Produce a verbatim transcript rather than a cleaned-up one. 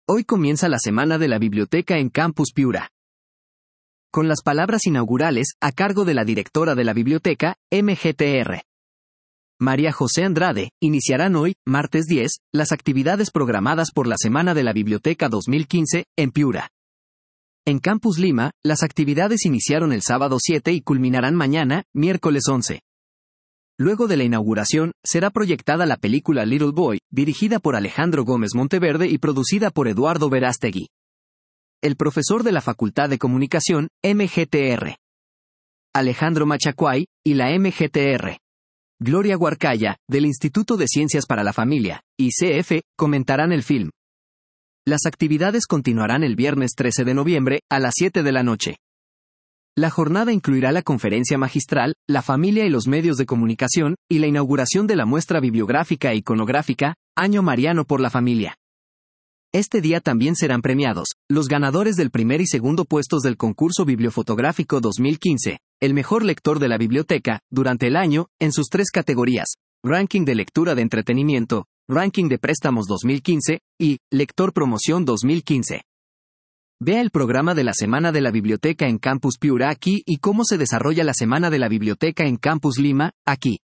Hoy comienza la Semana de la Biblioteca en Campus Piura. Con las palabras inaugurales, a cargo de la directora de la biblioteca, M G T R. María José Andrade, iniciarán hoy, martes diez, las actividades programadas por la Semana de la Biblioteca dos mil quince, en Piura. En Campus Lima, las actividades iniciaron el sábado siete y culminarán mañana, miércoles once. Luego de la inauguración, será proyectada la película Little Boy, dirigida por Alejandro Gómez Monteverde y producida por Eduardo Verástegui. El profesor de la Facultad de Comunicación, M G T R. Alejandro Machacuay, y la M G T R. Gloria Huarcaya, del Instituto de Ciencias para la Familia, I C F, comentarán el film. Las actividades continuarán el viernes trece de noviembre, a las siete de la noche. La jornada incluirá la conferencia magistral, la familia y los medios de comunicación, y la inauguración de la muestra bibliográfica e iconográfica, Año Mariano por la Familia. Este día también serán premiados los ganadores del primer y segundo puestos del concurso bibliofotográfico dos mil quince, el mejor lector de la biblioteca, durante el año, en sus tres categorías: Ranking de Lectura de Entretenimiento, Ranking de Préstamos dos mil quince, y Lector Promoción dos mil quince. Vea el programa de la Semana de la Biblioteca en Campus Piura aquí y cómo se desarrolla la Semana de la Biblioteca en Campus Lima, aquí.